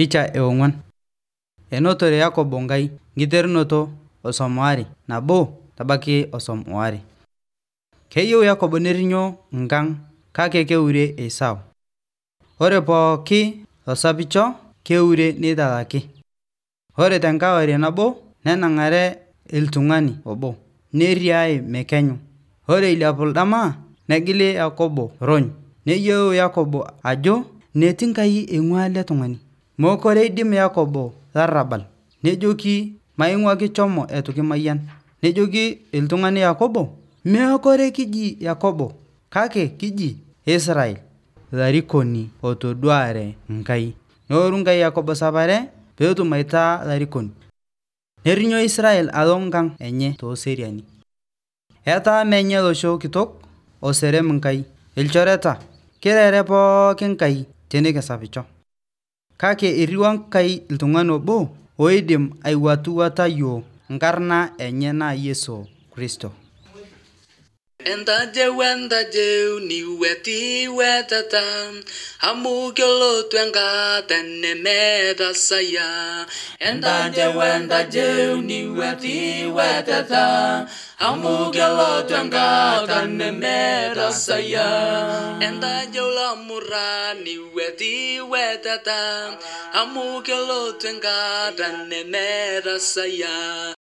Picha e4. Enotore Yakobo Ngai ngiterunoto osomoare nabo tabaki osomoare. Keyieu Yakobo nerinyo nkang kake keure Esau. Ore pooki osapicho keure nitalaki. Ore tenkawarie nabo nenang'are iltung'ani obo neriai mekenyu. Ore ilepu ldama negili Yakobo rony. Neyieu Yakobo ajo netii Nkai eing'ua ele tung'ani. Mokore idim Yakobo larrabal. Nejoki maing'uaki chomo etu kimayian. Nejoki iltung'ani Yakobo mekore kiji Yakobo kake kiji Israel, larikoni otoduare Nkai. Neoru Nkai Yakobo sapare peetum aitaa larikoni. Nerinyo Israel alo nkang enye tooseriani. Etaa menye losho kitok oserem Nkai. Ilchoreta kirere pooki Nkai tenikisapicho. Kake iriwa Nkai iltung'ani obo oidim aiwatuwata yiok nkarna enye naa Yesu Kristo. Entajeu ni wetata amu kelotu enkata nemeta saya. Entajeu ni wetata amu kelotu enkata nemeta saya. Entajeu lamura ni wetata amu kelotu enkata nemeta saya.